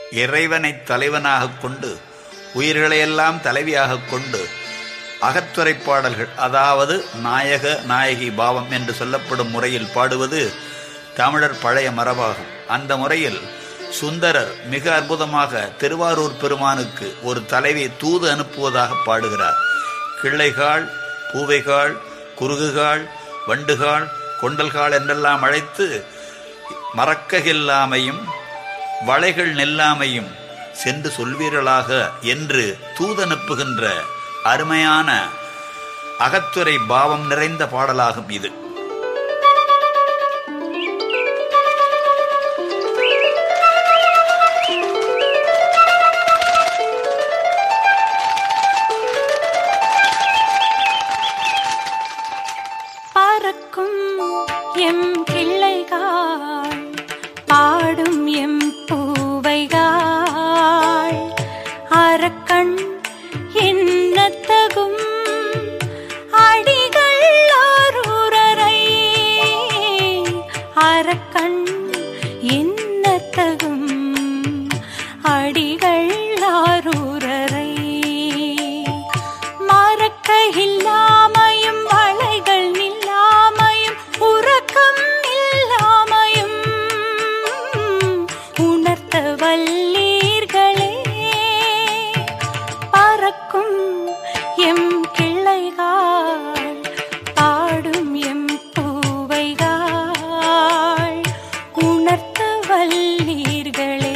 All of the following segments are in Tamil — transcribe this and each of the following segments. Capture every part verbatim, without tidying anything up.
இறைவனை தலைவனாக கொண்டு உயிர்களையெல்லாம் தலைவியாக கொண்டு அகத்துறை பாடல்கள், அதாவது நாயக நாயகி பாவம் என்று சொல்லப்படும் முறையில் பாடுவது தமிழர் பழைய மரபாகும். அந்த முறையில் சுந்தரர் மிக அற்புதமாக திருவாரூர் பெருமானுக்கு ஒரு தலைவி தூது அனுப்புவதாக பாடுகிறார். கிள்ளைகாள், பூவைகாள், குறுகுகாள், வண்டுகாள், கொண்டல்காள் என்றெல்லாம் அழைத்து மறக்ககில்லாமையும் வளைகள் நெல்லாமையும் சென்று சொல்வீர்களாக என்று தூதனுப்புகின்ற அருமையான அகத்துறை பாவம் நிறைந்த பாடலாகும் இது. பறக்கும் எம் கிள்ளைகாள், பாடும் எம் பூவைகாள், அரக்கண் என்னத்தகும் அடிகள் ஆரூரரை, அரக்கண் என்னத்தகும் அடிகள் ஆரூரரை, மறக்க இல்லாமையும் வளைகள் நில்லாமையும் உறக்கம் இல்லாமையும் உணர்த்த வல்லீர்களே. பறக்கும் எம் கிள்ளைகாள், பாடும் எம் பூவைகாள், உணர்த்த வல்லீர்களே.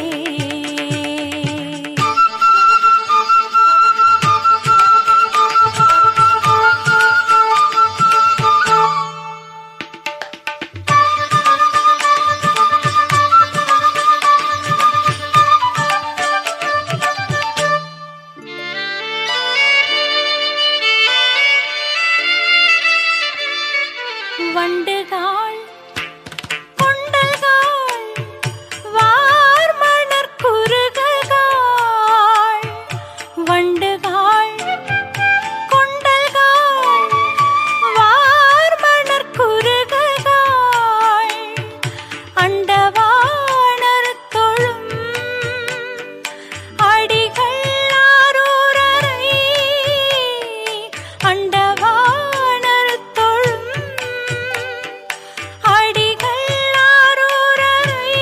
வண்டுகாள், கொண்டல்காள், வார்மணர் குறுகுகாள், வண்டுகாள், கொண்டல்காள், வார்மணர் குறுகுகாள், அண்டவாணர் தொழும் அடிகள் ஆரூரரை, அண்டவாணர் தொழும் அடிகள் ஆரூரரை,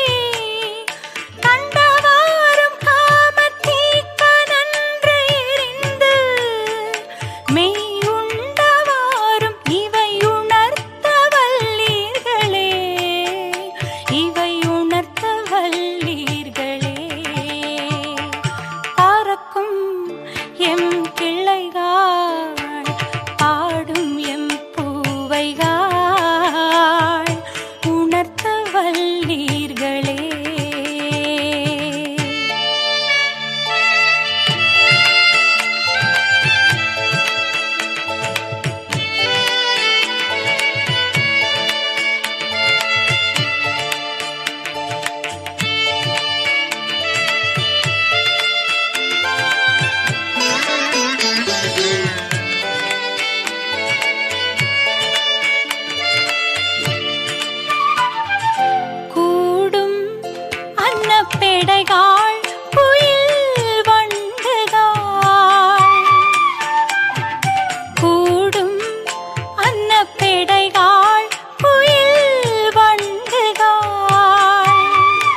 கண்டவாறும் காமத்தீக்க நன்று எரிந்து மெய் உண்டவாறும் இவை உணர்த்த வல்லீர்களே, இவை உணர்த்த வல்லீர்களே. பறக்கும் எம் கிள்ளைகாள், பாடும் எம் பூவைகாள், உணர்த்த வல்லீர்களே. கூடும் அன்னப்பேடைகாள், குயில் வண்டுகாள், கூடும் அன்னப்பேடைகாள், குயில் வண்டுகாள்,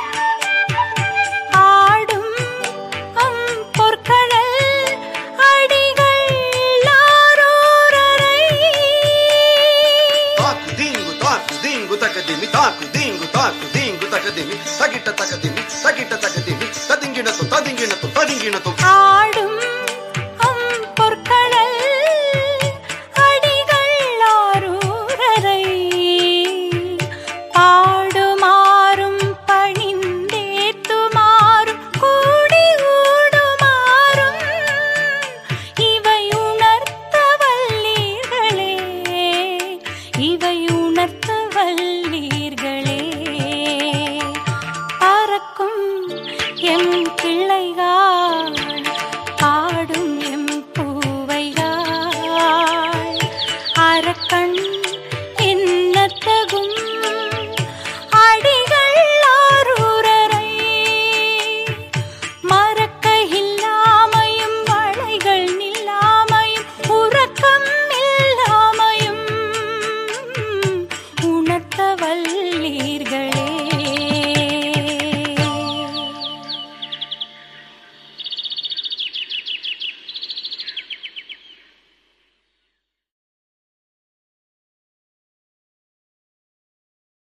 ஆடும் அம் பொற்கடல் அடிகள் ஆரூரரை, தாக்கு தீங்கு தாக்கு தீங்கு தக்கதிமி தாக்கு தீங்கு தாக்கு தீங்கு தக்கதிமி தகிட்ட தக்கதிமி தகிட்ட தக்கதிமி ததிங்கிணத்து ததிங்கிணத்து ததிங்கிணத்து